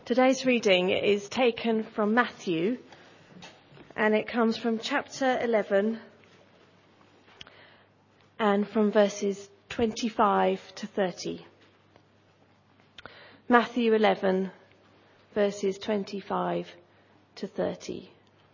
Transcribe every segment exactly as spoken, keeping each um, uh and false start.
Today's reading is taken from Matthew, and it comes from chapter eleven and from verses twenty-five to thirty. Matthew eleven, verses twenty-five to thirty.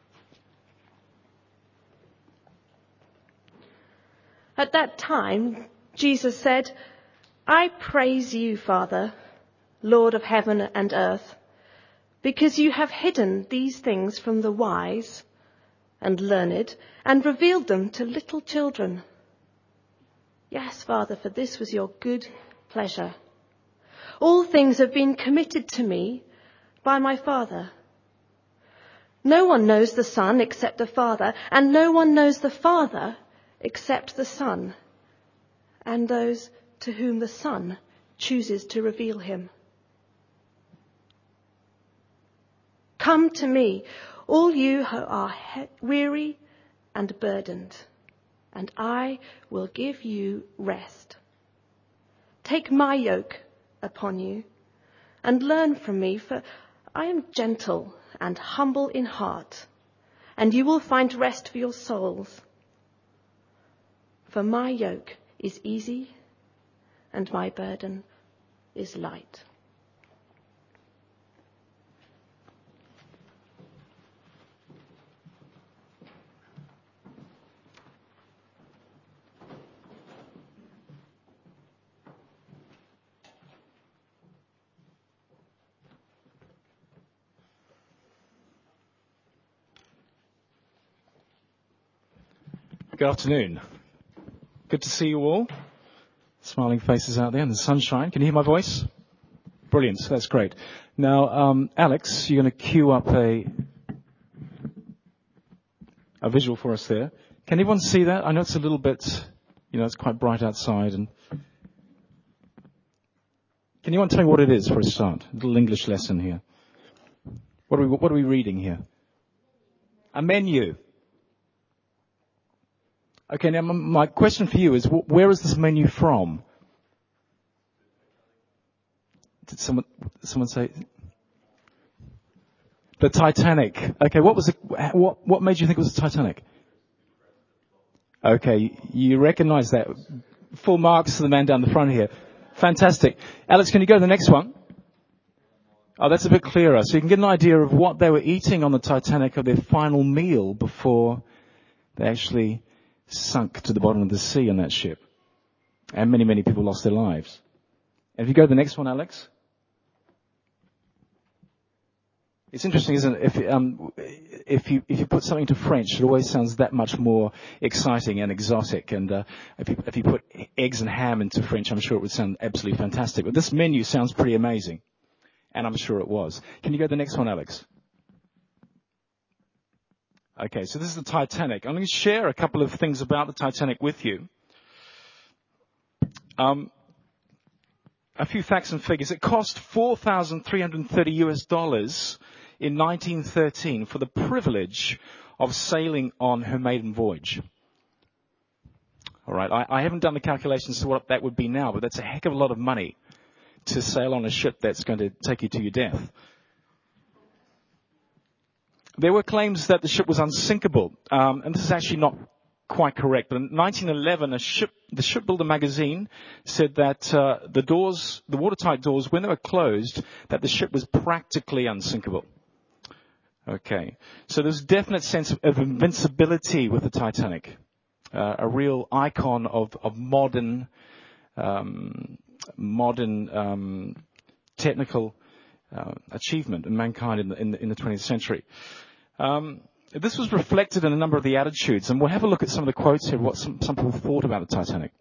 At that time, Jesus said, "I praise you, Father, Lord of heaven and earth, because you have hidden these things from the wise and learned and revealed them to little children. Yes, Father, for this was your good pleasure. All things have been committed to me by my Father. No one knows the Son except the Father, and no one knows the Father except the Son, and those to whom the Son chooses to reveal him. Come to me, all you who are he- weary and burdened, and I will give you rest. Take my yoke upon you and learn from me, for I am gentle and humble in heart, and you will find rest for your souls. For my yoke is easy and my burden is light." Good afternoon. Good to see you all. Smiling faces out there in the sunshine. Can you hear my voice? Brilliant. That's great. Now, um, Alex, you're going to cue up a a visual for us there. Can anyone see that? I know it's a little bit, you know, it's quite bright outside. And can anyone tell me what it is for a start? A little English lesson here. What are we, what are we reading here? A menu. Okay, now my question for you is, where is this menu from? Did someone someone say? The Titanic. Okay, what was it? What what made you think it was the Titanic? Okay, you recognise that. Full marks to the man down the front here. Fantastic. Alex, can you go to the next one? Oh, that's a bit clearer. So you can get an idea of what they were eating on the Titanic, of their final meal before they actually sunk to the bottom of the sea on that ship. And many, many people lost their lives. And if you go to the next one, Alex. It's interesting, isn't it? If, um, if you, if you put something to French, it always sounds that much more exciting and exotic. And, uh, if you, if you put eggs and ham into French, I'm sure it would sound absolutely fantastic. But this menu sounds pretty amazing. And I'm sure it was. Can you go to the next one, Alex? Okay, so this is the Titanic. I'm going to share a couple of things about the Titanic with you. Um, a few facts and figures. It cost four thousand three hundred thirty US dollars in nineteen thirteen for the privilege of sailing on her maiden voyage. All right, I, I haven't done the calculations to what that would be now, but that's a heck of a lot of money to sail on a ship that's going to take you to your death. There were claims that the ship was unsinkable, um, and this is actually not quite correct. But in nineteen eleven, a ship, the Shipbuilder magazine said that uh, the doors, the watertight doors, when they were closed, that the ship was practically unsinkable. Okay, so there's a definite sense of, of invincibility with the Titanic, uh, a real icon of, of modern, um, modern um, technical uh, achievement in mankind in the, in the, in the twentieth century. Um, this was reflected in a number of the attitudes, and we'll have a look at some of the quotes here, what some, some people thought about the Titanic.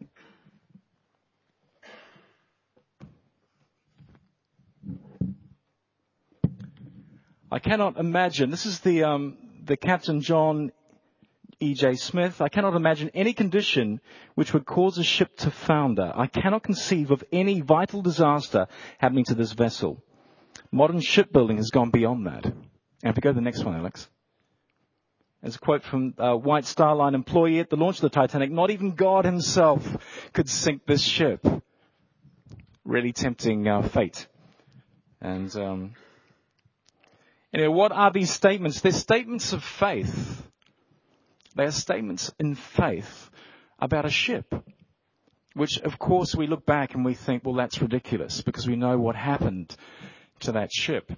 I cannot imagine, this is the, um, the Captain John E J Smith, I cannot imagine any condition which would cause a ship to founder. I cannot conceive of any vital disaster happening to this vessel. Modern shipbuilding has gone beyond that. And if we go to the next one, Alex. There's a quote from a White Star Line employee at the launch of the Titanic. Not even God himself could sink this ship. Really tempting uh, fate. And um, Anyway, what are these statements? They're statements of faith. They are statements in faith about a ship, which, of course, we look back and we think, well, that's ridiculous because we know what happened to that ship.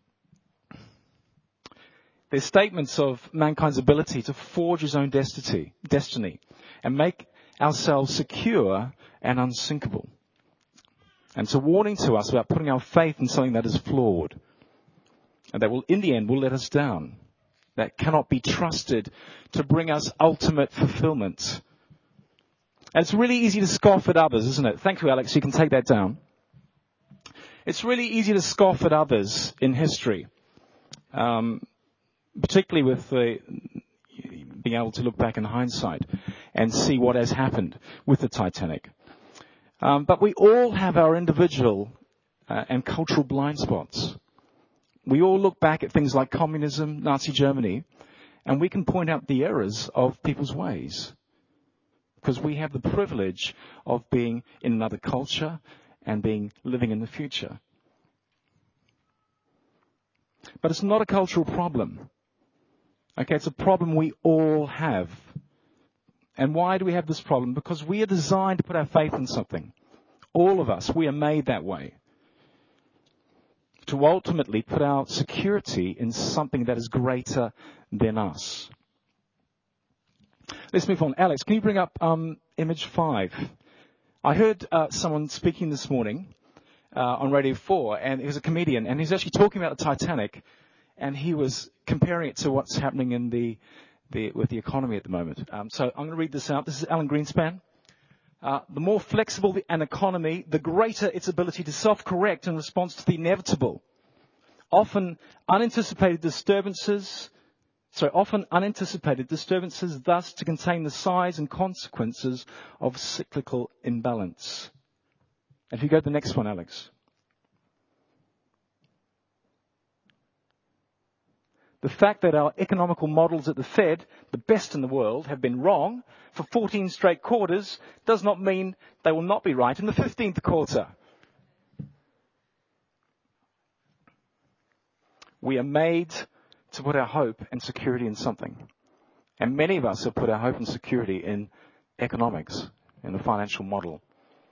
They're statements of mankind's ability to forge his own destiny, destiny and make ourselves secure and unsinkable. And it's a warning to us about putting our faith in something that is flawed and that will, in the end, will let us down. That cannot be trusted to bring us ultimate fulfillment. And it's really easy to scoff at others, isn't it? Thank you, Alex. You can take that down. It's really easy to scoff at others in history, um, particularly with the, being able to look back in hindsight and see what has happened with the Titanic. Um, but we all have our individual uh, and cultural blind spots. We all look back at things like communism, Nazi Germany, and we can point out the errors of people's ways. Because we have the privilege of being in another culture and being living in the future. But it's not a cultural problem. Okay, it's a problem we all have. And why do we have this problem? Because we are designed to put our faith in something. All of us, we are made that way. To ultimately put our security in something that is greater than us. Let's move on. Alex, can you bring up um, image five? I heard uh, someone speaking this morning uh, on Radio four, and he was a comedian, and he's actually talking about the Titanic, and he was comparing it to what's happening in the, the with the economy at the moment. Um, so I'm going to read this out. This is Alan Greenspan. Uh, the more flexible an economy, the greater its ability to self-correct in response to the inevitable. Often unanticipated disturbances, so often unanticipated disturbances, thus to contain the size and consequences of cyclical imbalance. And if you go to the next one, Alex. The fact that our economical models at the Fed, the best in the world, have been wrong for fourteen straight quarters does not mean they will not be right in the fifteenth quarter. We are made to put our hope and security in something. And many of us have put our hope and security in economics, in the financial model.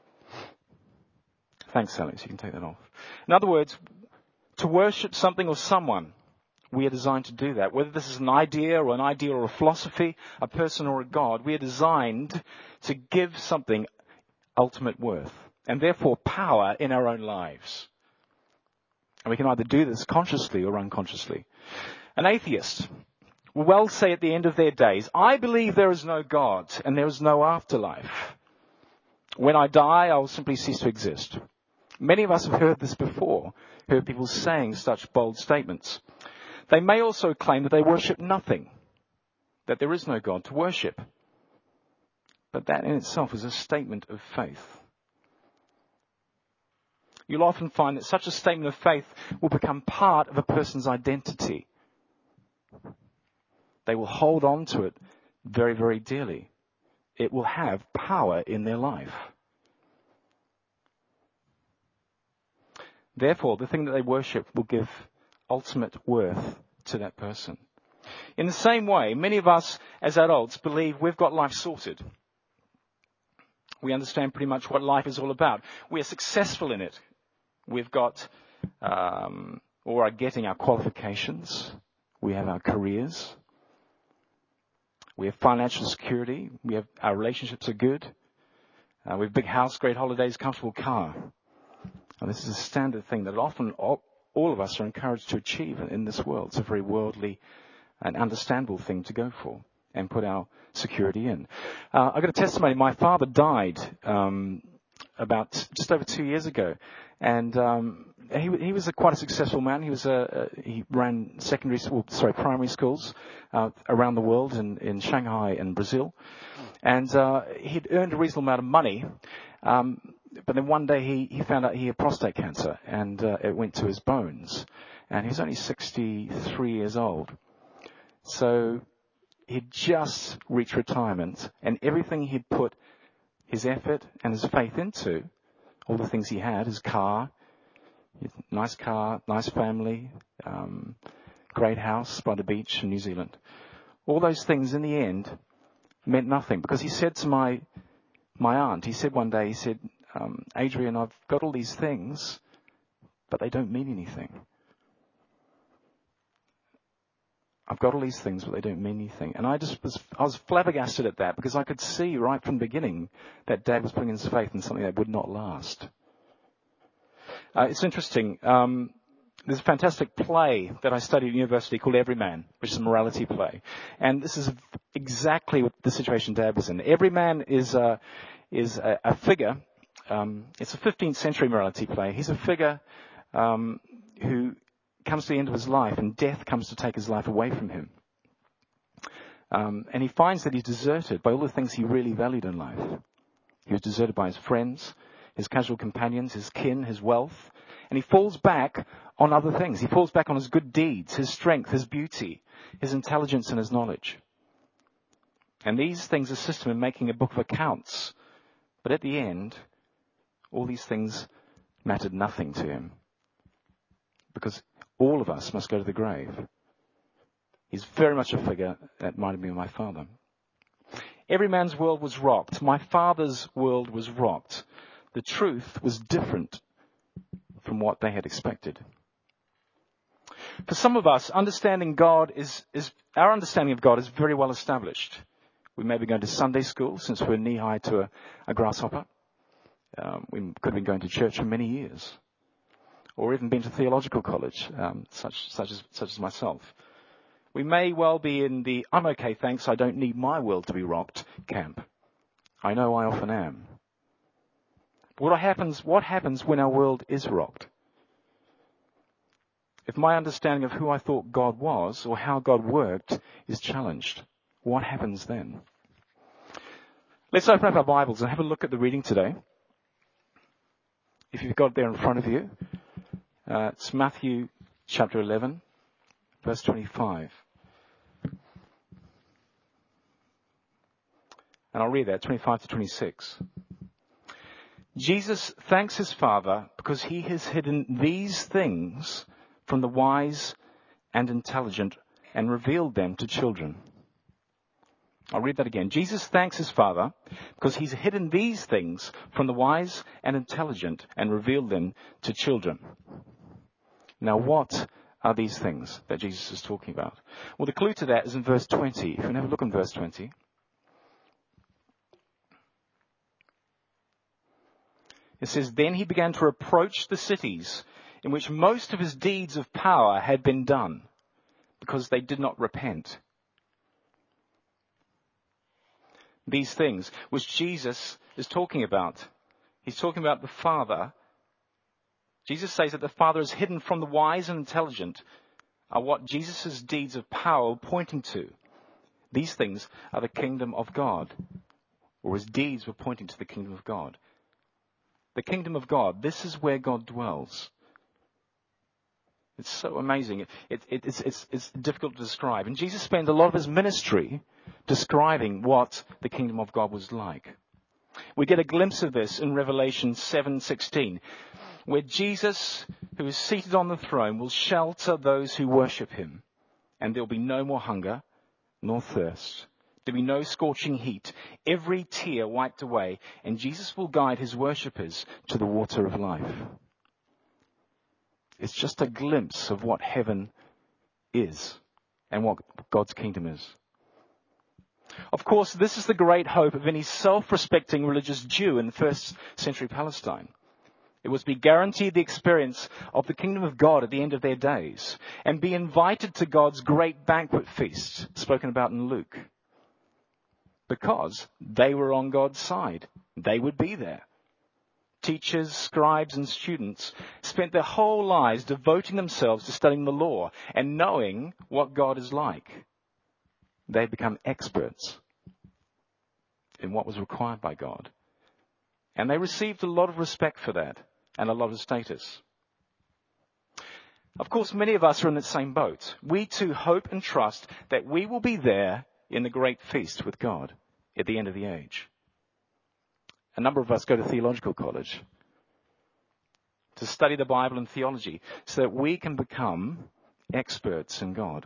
Thanks, Alex. You can take that off. In other words, to worship something or someone, we are designed to do that. Whether this is an idea or an ideal or a philosophy, a person or a God, we are designed to give something ultimate worth and therefore power in our own lives. And we can either do this consciously or unconsciously. An atheist will well say at the end of their days, I believe there is no God and there is no afterlife. When I die, I will simply cease to exist. Many of us have heard this before, heard people saying such bold statements. They may also claim that they worship nothing, that there is no God to worship. But that in itself is a statement of faith. You'll often find that such a statement of faith will become part of a person's identity. They will hold on to it very, very dearly. It will have power in their life. Therefore, the thing that they worship will give ultimate worth to that person. In the same way, many of us as adults believe we've got life sorted. We understand pretty much what life is all about. We are successful in it. We've got, um, or are getting our qualifications. We have our careers. We have financial security. We have, our relationships are good. Uh, we have a big house, great holidays, comfortable car. And this is a standard thing that often all, all of us are encouraged to achieve in this world. It's a very worldly and understandable thing to go for and put our security in. Uh, I've got a testimony. My father died um, about just over two years ago. And um, he, he was a, quite a successful man. He was a, a he ran secondary school, sorry, primary schools uh, around the world in, in Shanghai and Brazil. And uh, he'd earned a reasonable amount of money. Um, but then one day he, he found out he had prostate cancer, and uh, it went to his bones. And he was only sixty-three years old. So he'd just reached retirement, and everything he'd put his effort and his faith into, all the things he had, his car, nice car, nice family, um, great house by the beach in New Zealand. All those things in the end meant nothing, because he said to my my aunt, he said one day, he said, um, Adrian, I've got all these things, but they don't mean anything. I've got all these things, but they don't mean anything. And I just was, I was flabbergasted at that, because I could see right from the beginning that Dad was putting his faith in something that would not last. Uh, it's interesting. Um, there's a fantastic play that I studied at university called Everyman, which is a morality play. And this is exactly what the situation Dad was in. Everyman is a, is a, a figure. Um, it's a fifteenth century morality play. He's a figure um, who comes to the end of his life, and death comes to take his life away from him. Um, and he finds that he's deserted by all the things he really valued in life. He was deserted by his friends, his casual companions, his kin, his wealth. And he falls back on other things. He falls back on his good deeds, his strength, his beauty, his intelligence, and his knowledge. And these things assist him in making a book of accounts. But at the end, all these things mattered nothing to him, because all of us must go to the grave. He's very much a figure that reminded me of my father. Every man's world was rocked. My father's world was rocked. The truth was different from what they had expected. For some of us, understanding God is, is our understanding of God is very well established. We may be going to Sunday school since we're knee-high to a, a grasshopper. Um, we could have been going to church for many years, or even been to theological college, um, such, such as, such as myself. We may well be in the "I'm okay, thanks, I don't need my world to be rocked" camp. I know I often am. What happens, what happens when our world is rocked? If my understanding of who I thought God was, or how God worked, is challenged, what happens then? Let's open up our Bibles and have a look at the reading today. If you've got it there in front of you, uh, it's Matthew chapter eleven, verse twenty-five. And I'll read that, twenty-five to twenty-six. Jesus thanks his Father because he has hidden these things from the wise and intelligent and revealed them to children. I'll read that again. Jesus thanks his Father because he's hidden these things from the wise and intelligent and revealed them to children. Now, what are these things that Jesus is talking about? Well, the clue to that is in verse twenty. If you can have a look in verse twenty. It says, "Then he began to approach the cities in which most of his deeds of power had been done, because they did not repent." These things, which Jesus is talking about, he's talking about the Father. Jesus says that the Father is hidden from the wise and intelligent, are what Jesus' deeds of power are pointing to. These things are the kingdom of God, or his deeds were pointing to the kingdom of God. The kingdom of God, this is where God dwells. It's so amazing. It, it, it's, it's, it's difficult to describe. And Jesus spent a lot of his ministry describing what the kingdom of God was like. We get a glimpse of this in Revelation seven sixteen, where Jesus, who is seated on the throne, will shelter those who worship him. And there will be no more hunger, nor thirst. There will be no scorching heat. Every tear wiped away. And Jesus will guide his worshippers to the water of life. It's just a glimpse of what heaven is and what God's kingdom is. Of course, this is the great hope of any self-respecting religious Jew in first century Palestine. It was to be guaranteed the experience of the kingdom of God at the end of their days and be invited to God's great banquet feast spoken about in Luke. Because they were on God's side. They would be there. Teachers, scribes, and students spent their whole lives devoting themselves to studying the law and knowing what God is like. They become experts in what was required by God. And they received a lot of respect for that and a lot of status. Of course, many of us are in the same boat. We too hope and trust that we will be there in the great feast with God at the end of the age. A number of us go to theological college to study the Bible and theology so that we can become experts in God.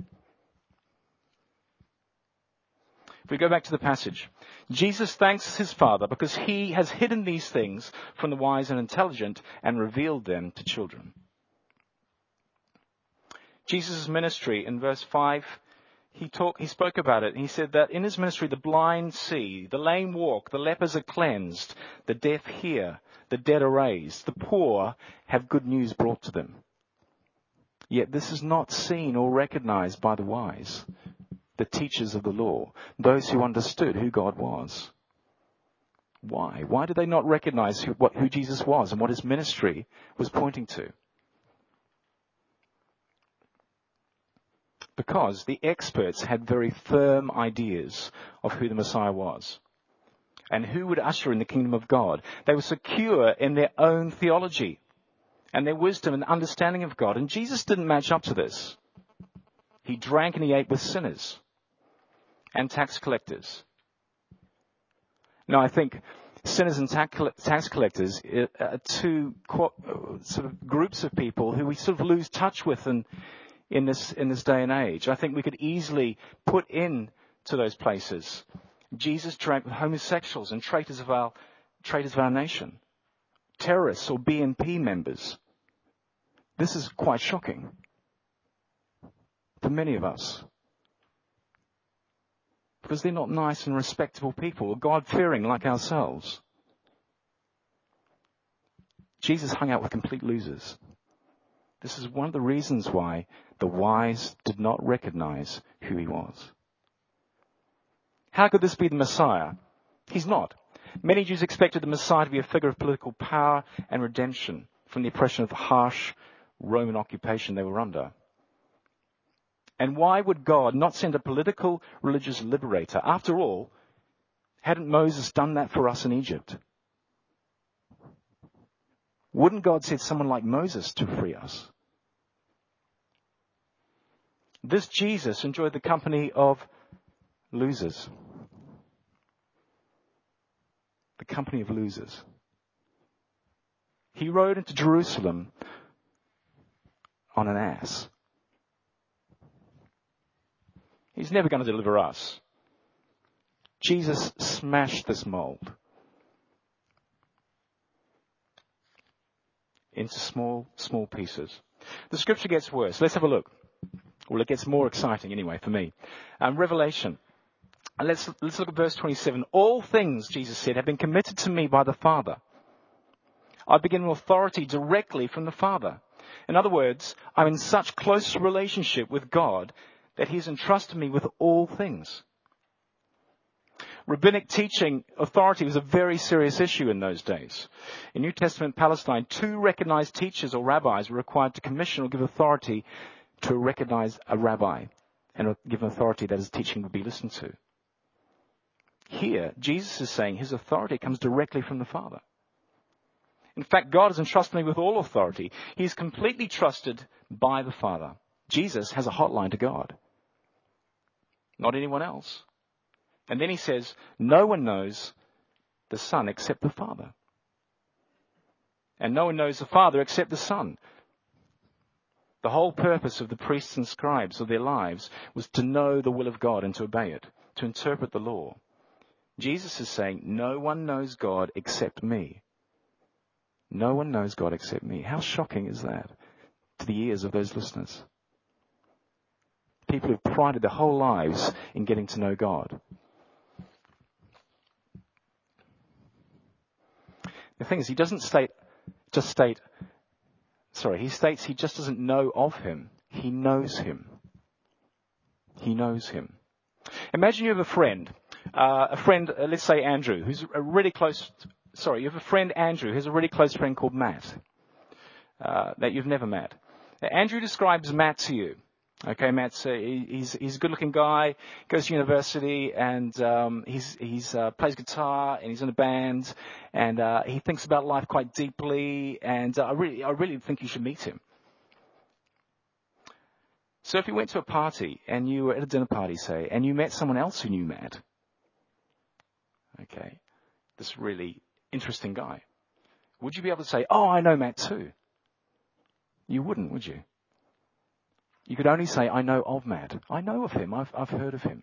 If we go back to the passage, Jesus thanks his Father because he has hidden these things from the wise and intelligent and revealed them to children. Jesus' ministry in verse five, he talk, he spoke about it. He said that in his ministry, the blind see, the lame walk, the lepers are cleansed, the deaf hear, the dead are raised, the poor have good news brought to them. Yet this is not seen or recognized by the wise, the teachers of the law, those who understood who God was. Why? Why did they not recognize who, what, who Jesus was and what his ministry was pointing to? Because the experts had very firm ideas of who the Messiah was and who would usher in the kingdom of God. They were secure in their own theology and their wisdom and understanding of God. And Jesus didn't match up to this. He drank and he ate with sinners and tax collectors. Now, I think sinners and tax collectors are two sort of groups of people who we sort of lose touch with in, in this in this day and age. I think we could easily put in to those places. Jesus drank with homosexuals and traitors of our traitors of our nation, terrorists or B N P members. This is quite shocking for many of us, because they're not nice and respectable people, God-fearing like ourselves. Jesus hung out with complete losers. This is one of the reasons why the wise did not recognize who he was. How could this be the Messiah? He's not. Many Jews expected the Messiah to be a figure of political power and redemption from the oppression of the harsh Roman occupation they were under. And why would God not send a political, religious liberator? After all, hadn't Moses done that for us in Egypt? Wouldn't God send someone like Moses to free us? This Jesus enjoyed the company of losers. The company of losers. He rode into Jerusalem on an ass. He's never going to deliver us. Jesus smashed this mold into small, small pieces. The scripture gets worse. Let's have a look. Well, it gets more exciting anyway for me. Um, Revelation. And let's, let's look at verse twenty-seven. All things, Jesus said, have been committed to me by the Father. I begin with authority directly from the Father. In other words, I'm in such close relationship with God that he's entrusted me with all things. Rabbinic teaching authority was a very serious issue in those days. In New Testament Palestine, two recognized teachers or rabbis were required to commission or give authority to recognize a rabbi and give authority that his teaching would be listened to. Here, Jesus is saying his authority comes directly from the Father. In fact, God has entrusted me with all authority. He is completely trusted by the Father. Jesus has a hotline to God. Not anyone else. And then he says, no one knows the Son except the Father. And no one knows the Father except the Son. The whole purpose of the priests and scribes of their lives was to know the will of God and to obey it, to interpret the law. Jesus is saying, no one knows God except me. No one knows God except me. How shocking is that to the ears of those listeners? People who've prided their whole lives in getting to know God. The thing is, he doesn't state, just state, sorry, he states he just doesn't know of him. He knows him. He knows him. Imagine you have a friend, uh, a friend, uh, let's say Andrew, who's a really close, sorry, you have a friend Andrew, who's a really close friend called Matt, uh, that you've never met. Now, Andrew describes Matt to you. Okay, Matt's uh, he's he's a good-looking guy, goes to university, and um, he's he's uh, plays guitar and he's in a band, and uh, he thinks about life quite deeply. And uh, I really I really think you should meet him. So if you went to a party and you were at a dinner party, say, and you met someone else who knew Matt, okay, this really interesting guy, would you be able to say, "Oh, I know Matt too"? You wouldn't, would you? You could only say, I know of Matt. I know of him. I've, I've heard of him.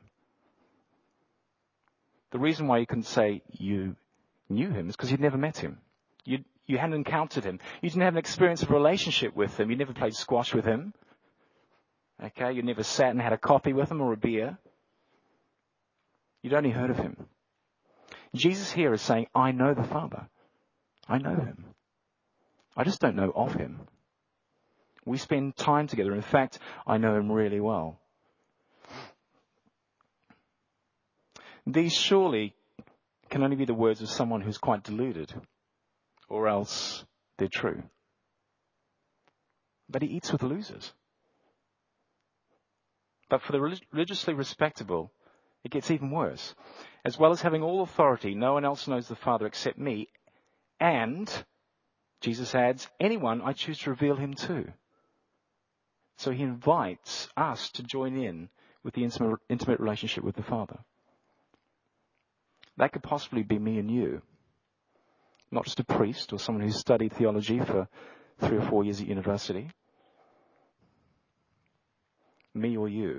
The reason why you couldn't say you knew him is because you'd never met him. You you hadn't encountered him. You didn't have an experience of a relationship with him. You never played squash with him. Okay, you never sat and had a coffee with him or a beer. You'd only heard of him. Jesus here is saying, I know the Father. I know him. I just don't know of him. We spend time together. In fact, I know him really well. These surely can only be the words of someone who's quite deluded, or else they're true. But he eats with losers. But for the religiously respectable, it gets even worse. As well as having all authority, no one else knows the Father except me, and, Jesus adds, anyone I choose to reveal him to. So he invites us to join in with the intimate, intimate relationship with the Father. That could possibly be me and you. Not just a priest or someone who's studied theology for three or four years at university. Me or you.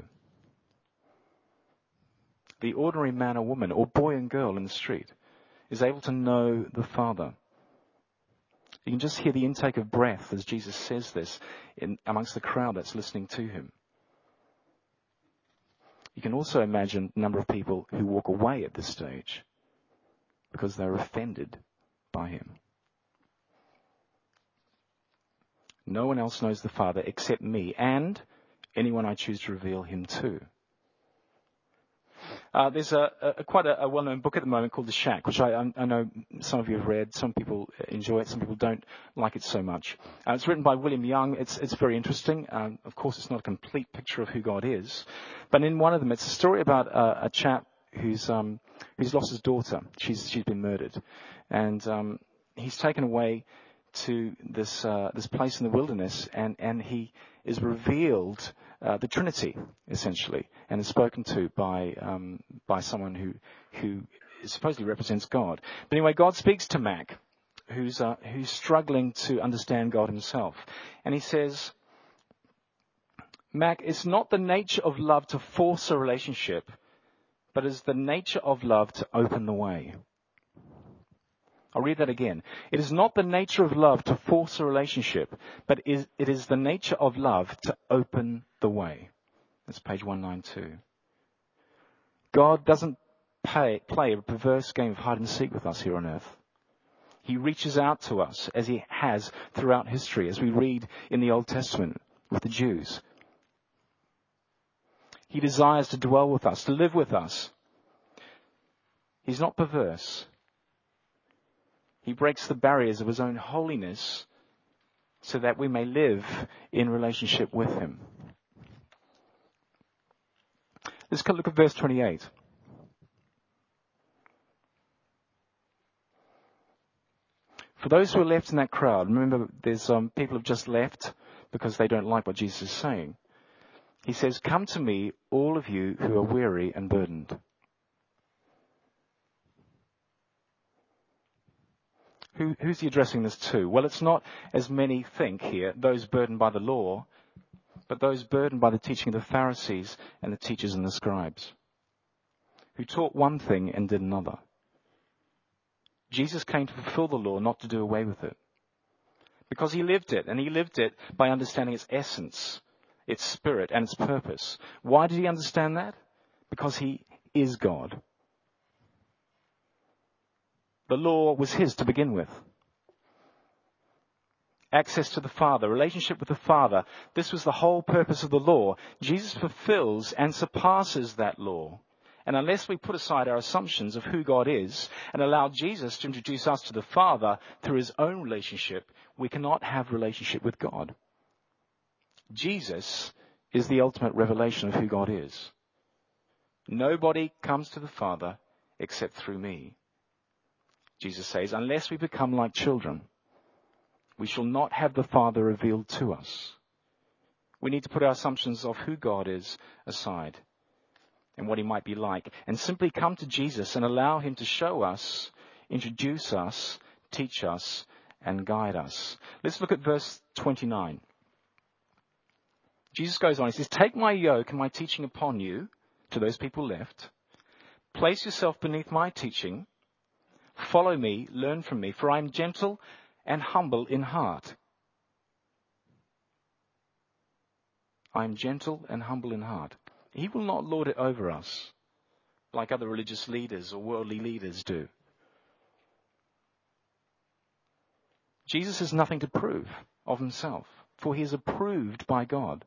The ordinary man or woman or boy and girl in the street is able to know the Father. You can just hear the intake of breath as Jesus says this in, amongst the crowd that's listening to him. You can also imagine the number of people who walk away at this stage because they're offended by him. No one else knows the Father except me and anyone I choose to reveal him to. Uh, there's a, a quite a, a well-known book at the moment called The Shack, which I, I know some of you have read. Some people enjoy it. Some people don't like it so much. Uh, it's written by William Young. It's it's very interesting. Um, of course, it's not a complete picture of who God is, but in one of them, it's a story about uh, a chap who's um, who's lost his daughter. She's she's been murdered, and um, he's taken away to this uh, this place in the wilderness, and and he is revealed uh, the Trinity essentially, and is spoken to by um, by someone who who supposedly represents God. But anyway, God speaks to Mac, who's uh, who's struggling to understand God himself, and he says, Mac, it's not the nature of love to force a relationship, but it's the nature of love to open the way. I'll read that again. It is not the nature of love to force a relationship, but it is the nature of love to open the way. That's page one ninety-two. God doesn't pay, play a perverse game of hide and seek with us here on earth. He reaches out to us as he has throughout history, as we read in the Old Testament with the Jews. He desires to dwell with us, to live with us. He's not perverse. He breaks the barriers of his own holiness so that we may live in relationship with him. Let's look at verse twenty-eight. For those who are left in that crowd, remember there's um, people who have just left because they don't like what Jesus is saying. He says, come to me, all of you who are weary and burdened. Who, who's he addressing this to? Well, it's not, as many think here, those burdened by the law, but those burdened by the teaching of the Pharisees and the teachers and the scribes, who taught one thing and did another. Jesus came to fulfill the law, not to do away with it. Because he lived it, and he lived it by understanding its essence, its spirit, and its purpose. Why did he understand that? Because he is God. The law was his to begin with. Access to the Father, relationship with the Father. This was the whole purpose of the law. Jesus fulfills and surpasses that law. And unless we put aside our assumptions of who God is and allow Jesus to introduce us to the Father through his own relationship, we cannot have relationship with God. Jesus is the ultimate revelation of who God is. Nobody comes to the Father except through me. Jesus says, unless we become like children, we shall not have the Father revealed to us. We need to put our assumptions of who God is aside and what he might be like, and simply come to Jesus and allow him to show us, introduce us, teach us, and guide us. Let's look at verse twenty-nine. Jesus goes on, he says, take my yoke and my teaching upon you, to those people left. Place yourself beneath my teaching. Follow me, learn from me, for I am gentle and humble in heart. I am gentle and humble in heart. He will not lord it over us like other religious leaders or worldly leaders do. Jesus has nothing to prove of himself, for he is approved by God.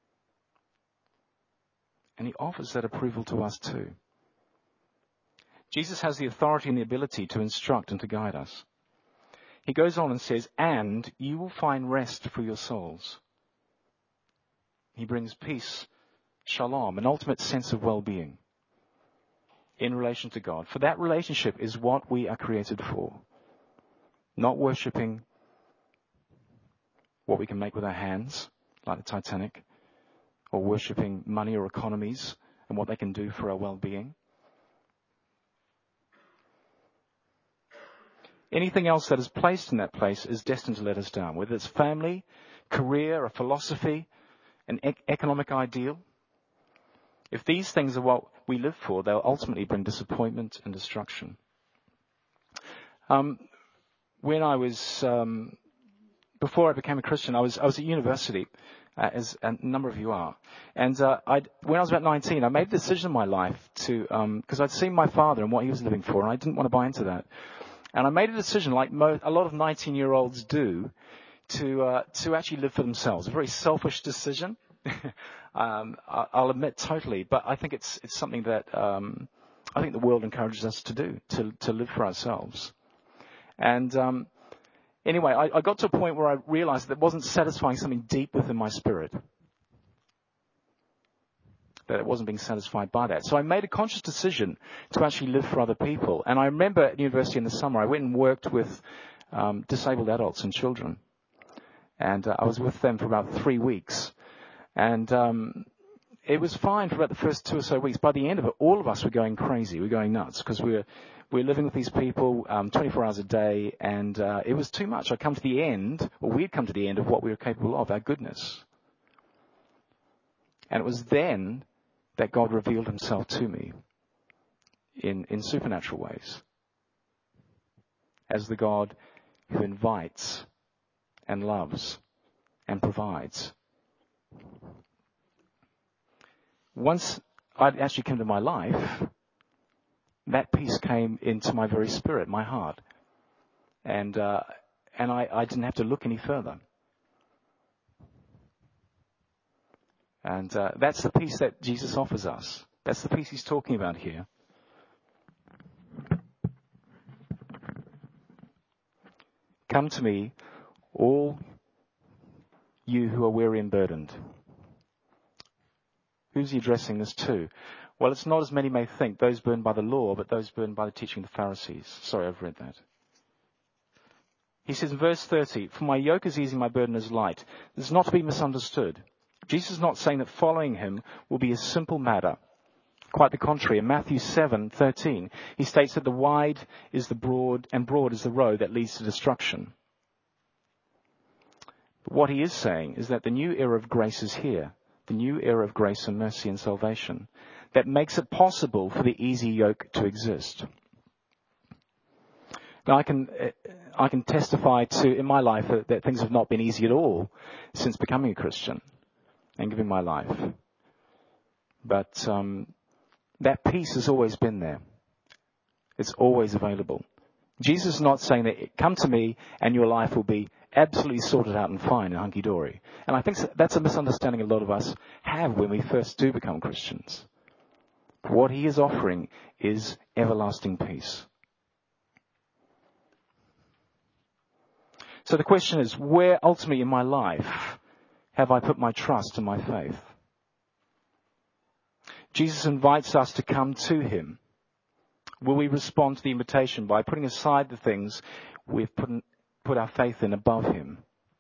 And he offers that approval to us too. Jesus has the authority and the ability to instruct and to guide us. He goes on and says, and you will find rest for your souls. He brings peace, shalom, an ultimate sense of well-being in relation to God. For that relationship is what we are created for. Not worshipping what we can make with our hands, like the Titanic, or worshipping money or economies and what they can do for our well-being. Anything else that is placed in that place is destined to let us down, whether it's family, career, a philosophy, an e- economic ideal. If these things are what we live for, they'll ultimately bring disappointment and destruction. Um, when I was, um, before I became a Christian, I was I was at university, uh, as a number of you are. And uh, I'd, when I was about nineteen, I made a decision in my life to, because um, I'd seen my father and what he was living for, and I didn't want to buy into that. And I made a decision, like mo- a lot of nineteen-year-olds do, to uh, to actually live for themselves. A very selfish decision, um, I- I'll admit totally. But I think it's it's something that um, I think the world encourages us to do, to to live for ourselves. And um, anyway, I, I got to a point where I realized that it wasn't satisfying something deep within my spirit. That it wasn't being satisfied by that. So I made a conscious decision to actually live for other people. And I remember at university in the summer, I went and worked with um, disabled adults and children. And uh, I was with them for about three weeks. And um, it was fine for about the first two or so weeks. By the end of it, all of us were going crazy. We were going nuts because we were, we were living with these people um, twenty-four hours a day. And uh, it was too much. I'd come to the end, or we'd come to the end of what we were capable of, our goodness. And it was then that God revealed himself to me in, in supernatural ways as the God who invites and loves and provides. Once I'd actually come to my life, that peace came into my very spirit, my heart. And uh, and I, I didn't have to look any further. And uh, that's the peace that Jesus offers us. That's the peace he's talking about here. Come to me, all you who are weary and burdened. Who's he addressing this to? Well, it's not as many may think, those burdened by the law, but those burdened by the teaching of the Pharisees. Sorry, I've read that. He says in verse thirty, for my yoke is easy, my burden is light. This is not to be misunderstood. Jesus is not saying that following him will be a simple matter. Quite the contrary. In Matthew seven thirteen, he states that the wide is the broad, and broad is the road that leads to destruction. But what he is saying is that the new era of grace is here. The new era of grace and mercy and salvation that makes it possible for the easy yoke to exist. Now, I can I can testify to in my life that, that things have not been easy at all since becoming a Christian and giving my life. But um, that peace has always been there. It's always available. Jesus is not saying that come to me and your life will be absolutely sorted out and fine and hunky-dory. And I think that's a misunderstanding a lot of us have when we first do become Christians. What he is offering is everlasting peace. So the question is, where ultimately in my life have I put my trust and my faith? Jesus invites us to come to him. Will we respond to the invitation by putting aside the things we've put, in, put our faith in above him?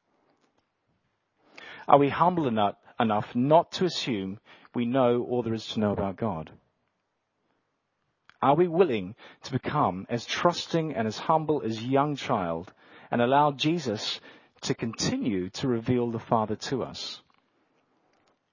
Are we humble enough, enough not to assume we know all there is to know about God? Are we willing to become as trusting and as humble as a young child and allow Jesus to continue to reveal the Father to us?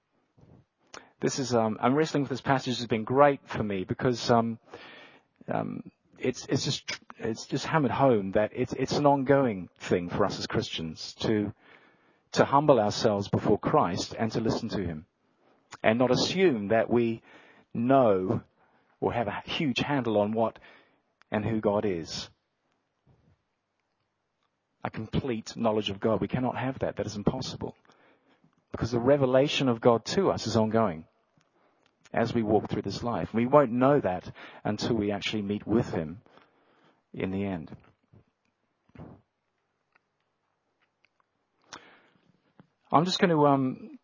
this is, um, I'm wrestling with this passage has been great for me because, um, um, it's, it's just, it's just hammered home that it's, it's an ongoing thing for us as Christians to, to humble ourselves before Christ and to listen to him and not assume that we know or have a huge handle on what and who God is. A complete knowledge of God. We cannot have that. That is impossible. Because the revelation of God to us is ongoing as we walk through this life. We won't know that until we actually meet with him in the end. I'm just going to, um,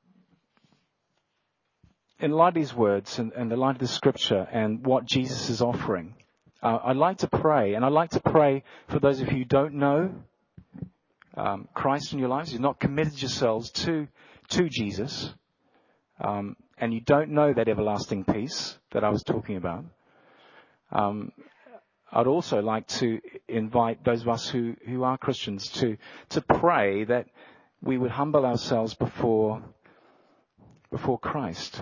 in light of these words and, and the light of the scripture and what Jesus is offering, uh, I'd like to pray. And I'd like to pray for those of you who don't know um, Christ in your lives, you've not committed yourselves to, to Jesus, um, and you don't know that everlasting peace that I was talking about. Um, I'd also like to invite those of us who, who are Christians to, to pray that we would humble ourselves before, before Christ.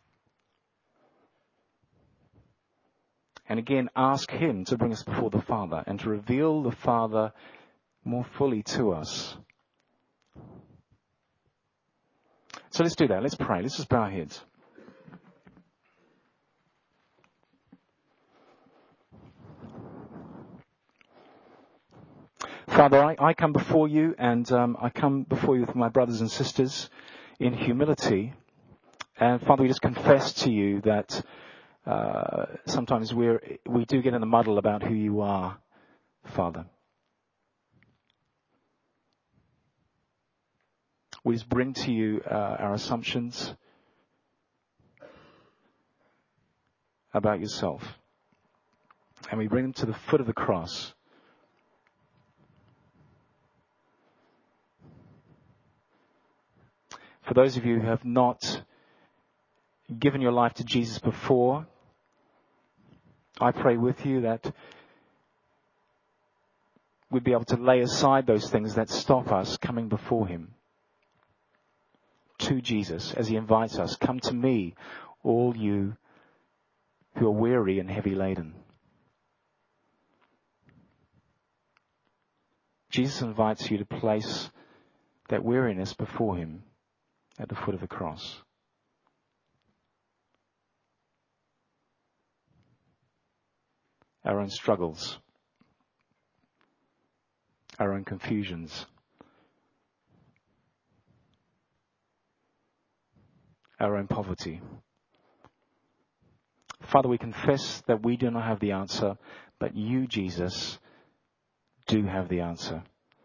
And again, ask him to bring us before the Father and to reveal the Father more fully to us. So let's do that. Let's pray. Let's just bow our heads. Father, I, I come before you, and um, I come before you with my brothers and sisters in humility. And Father, we just confess to you that uh, sometimes we're, we do get in the muddle about who you are, Father. We just bring to you uh, our assumptions about yourself. And we bring them to the foot of the cross. For those of you who have not given your life to Jesus before, I pray with you that we'd be able to lay aside those things that stop us coming before him. To Jesus, as he invites us, come to me, all you who are weary and heavy laden. Jesus invites you to place that weariness before him at the foot of the cross. Our own struggles, our own confusions, our own poverty. Father, we confess that we do not have the answer, but you, Jesus, do have the answer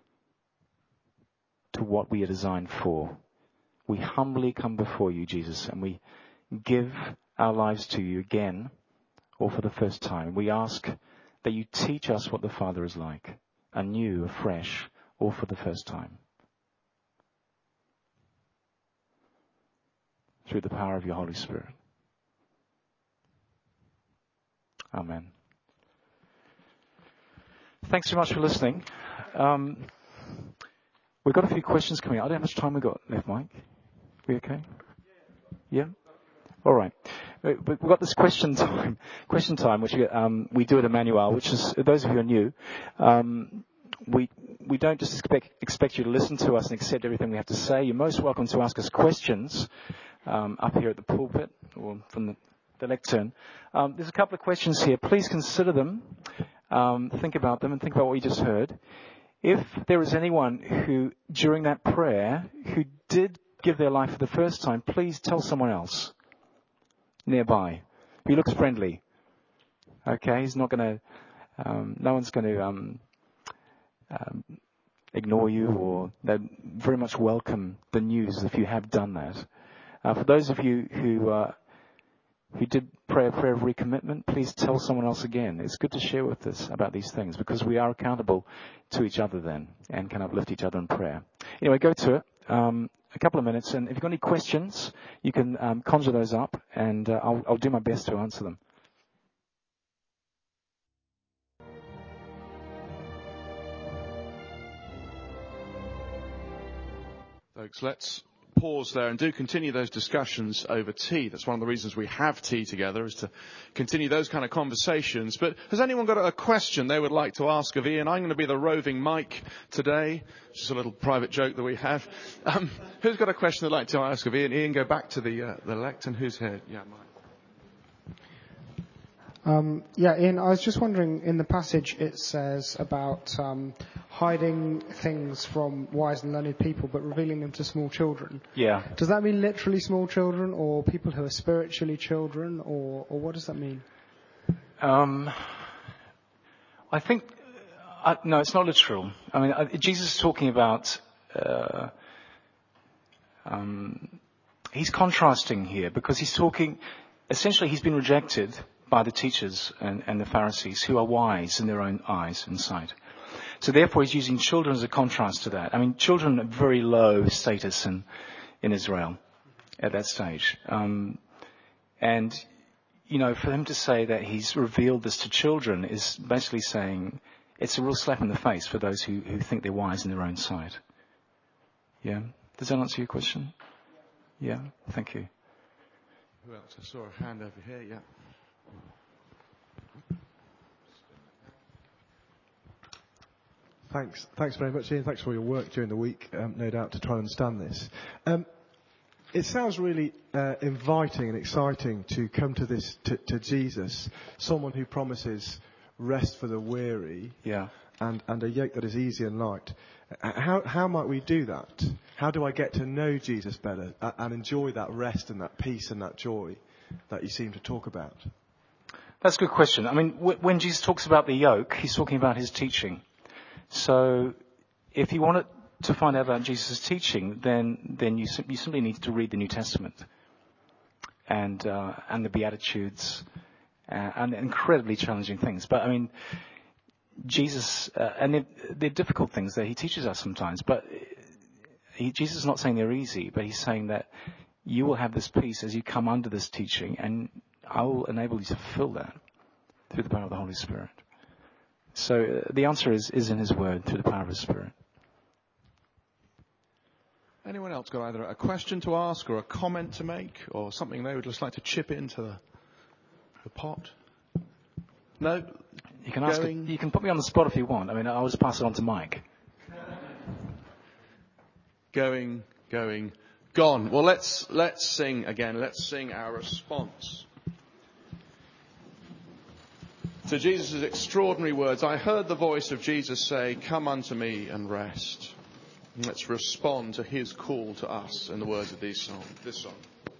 to what we are designed for. We humbly come before you, Jesus, and we give our lives to you again, or for the first time. We ask that you teach us what the Father is like, anew, afresh, or for the first time. Through the power of your Holy Spirit. Amen. Thanks so much for listening. Um, we've got a few questions coming up. I don't know how much time we've got left, Mike. We okay? Yeah? All right. We've got this question time, question time, which um, we do at Emmanuel, which is, those of you who are new, um, we we don't just expect, expect you to listen to us and accept everything we have to say. You're most welcome to ask us questions um, up here at the pulpit or from the, the lectern. Um, there's a couple of questions here. Please consider them, um, think about them, and think about what you just heard. If there is anyone who, during that prayer, who did give their life for the first time, please tell someone else nearby. He looks friendly. Okay, he's not going to, um, no one's going to um, um, ignore you, or they very much welcome the news if you have done that. Uh, for those of you who uh, who did pray a prayer of recommitment, please tell someone else again. It's good to share with us about these things because we are accountable to each other then and can uplift each other in prayer. Anyway, go to it. Um, a couple of minutes, and if you've got any questions, you can um, conjure those up, and uh, I'll, I'll do my best to answer them. Folks, let's pause there and do continue those discussions over tea. That's one of the reasons we have tea together, is to continue those kind of conversations. But has anyone got a question they would like to ask of Ian? I'm going to be the roving Mike today. Just a little private joke that we have. Um, who's got a question they'd like to ask of Ian? Ian, go back to the, uh, the lectern. Who's here? Yeah, Mike. Um, yeah, Ian, I was just wondering, in the passage it says about um, hiding things from wise and learned people but revealing them to small children. Yeah. Does that mean literally small children, or people who are spiritually children, or, or what does that mean? Um, I think, uh, no, it's not literal. I mean, uh, Jesus is talking about, uh, um, he's contrasting here because he's talking, essentially he's been rejected by the teachers and, and the Pharisees, who are wise in their own eyes and sight. So therefore he's using children as a contrast to that. I mean, children are very low status in, in Israel at that stage. Um, and, you know, for him to say that he's revealed this to children is basically saying it's a real slap in the face for those who, who think they're wise in their own sight. Yeah? Does that answer your question? Yeah? Thank you. Who else? I saw a hand over here, yeah. Thanks. Thanks very much, Ian. Thanks for all your work during the week, um, no doubt, to try and understand this. Um, it sounds really uh, inviting and exciting to come to this, to, to Jesus, someone who promises rest for the weary, Yeah. and, and a yoke that is easy and light. How, how might we do that? How do I get to know Jesus better and enjoy that rest and that peace and that joy that you seem to talk about? That's a good question. I mean, w- when Jesus talks about the yoke, he's talking about his teaching. So if you wanted to find out about Jesus' teaching, then then you, sim- you simply need to read the New Testament and uh, and the Beatitudes uh, and incredibly challenging things. But I mean, Jesus, uh, and they're, they're difficult things that he teaches us sometimes, but he, Jesus is not saying they're easy, but he's saying that you will have this peace as you come under this teaching, and I will enable you to fulfill that through the power of the Holy Spirit. So uh, the answer is, is in his word, through the power of his Spirit. Anyone else got either a question to ask or a comment to make or something they would just like to chip into the, the pot? No? You can ask. A, you can put me on the spot if you want. I mean, I'll just pass it on to Mike. Going, going, gone. Well, let's let's sing again. Let's sing our response to Jesus' extraordinary words. I heard the voice of Jesus say, "Come unto me and rest." And let's respond to his call to us in the words of these song, this song.